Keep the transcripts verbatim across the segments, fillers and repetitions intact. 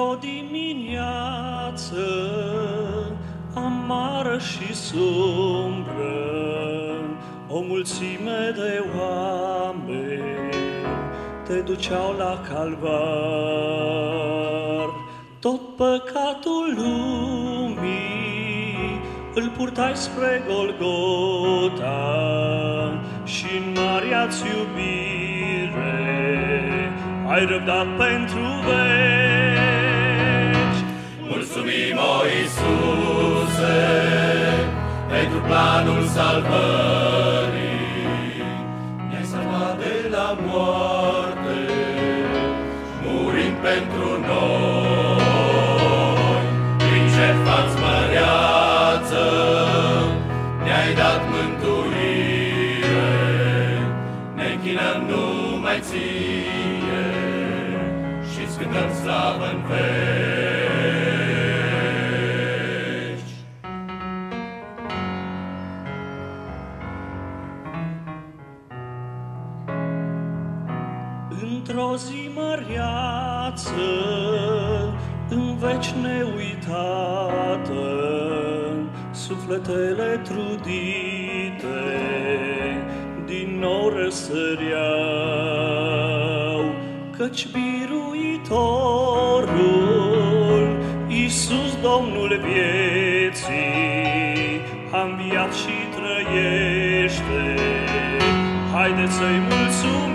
Într-o dimineață amară și sumbră, o mulțime de oameni te duceau la calvar. Tot păcatul lumii îl purtai spre Golgota și-n marea-ți iubire ai răbdat pentru veci. Mulțumim, o Iisuse, pentru planul salvării. Ne-ai salvat de la moarte, murind pentru noi. Prin jertfa-ți măreață ne-ai dat mântuire. Ne închinăm numai ție și-ți cântăm slavă-n veci. Într-o zi măreață, în veci neuitată, sufletele trudite din nou răsăreau, căci biruitorul, Iisus, Domnul vieții, a înviat și trăiește. Haideți să-i mulțumim!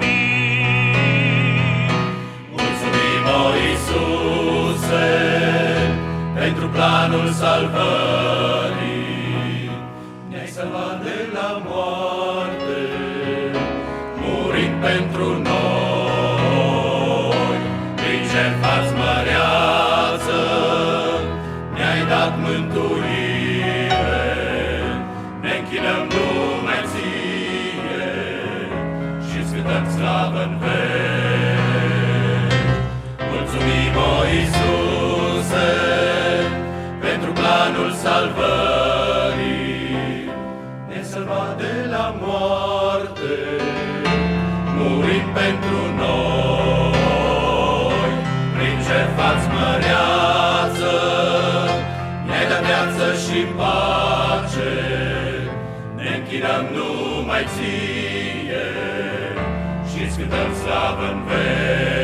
Mulțumim, o Iisuse, pentru planul salvării. Ne-ai salvat de la moarte, murind pentru noi. Prin jertfa-ți măreață ne-ai dat mântuire. Ne închinăm numai ție și-ți cântăm slavă-n veci. Mulțumim, o Iisuse, pentru planul salvării. Ne-ai salvat de la moarte, murind pentru noi. Prin jertfa-ți măreață ne-ai dat viață și pace. Ne închinăm numai ție și-ți cântăm slavă-n veci.